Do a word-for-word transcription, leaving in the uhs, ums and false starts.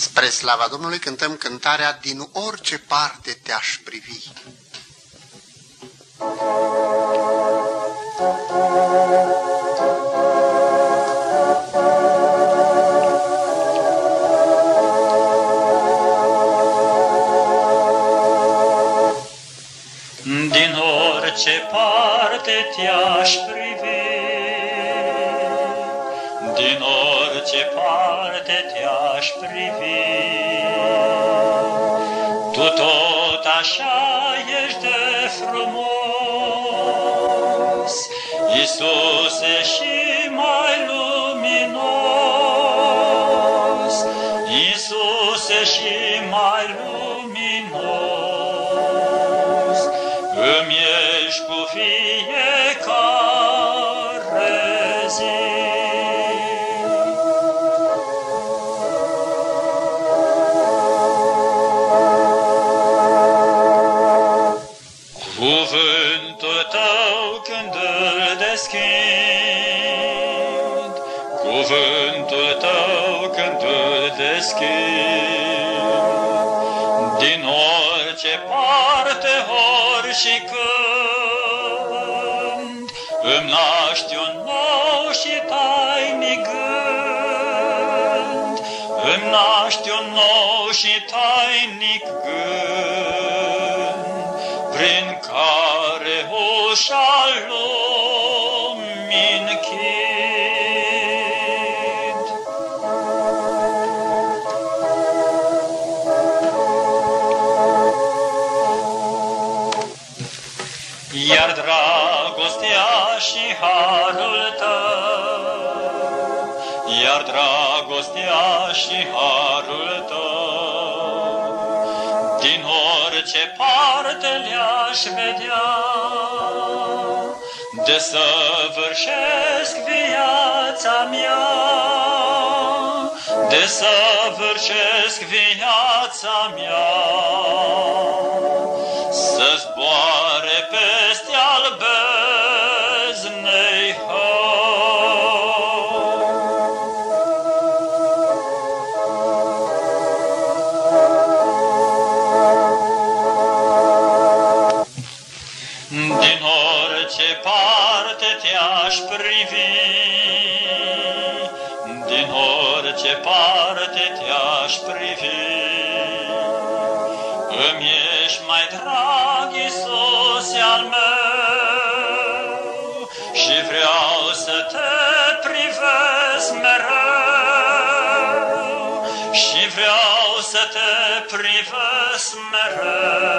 Spre slava Domnului cântăm cântarea Din orice parte te-aș privi. Din orice parte te-aș privi, din orice parte te-aș privi, tu tot așa ești de frumos, Iisuse, și mai luminos, Iisuse, și mai luminos, îmi ești cu fiecare zi. Cuvântul tău când îl deschid, cuvântul tău când îl deschid, din orice parte, ori și când, îmi naști un nou și tainic gând, îmi naști un nou și tainic gând, prin care ușa lumii închid. Iar dragostea și harul tău, iar dragostea și harul tău, din orice parte le-aș vedea, desăvârșesc viața mea, desăvârșesc viața mea, să zboare peste al beznei din orice parte te-aș privi, din orice parte te-aș privi, îmi ești mai drag, Iisuse al meu, și vreau să te privesc mereu, și vreau să te privesc mereu.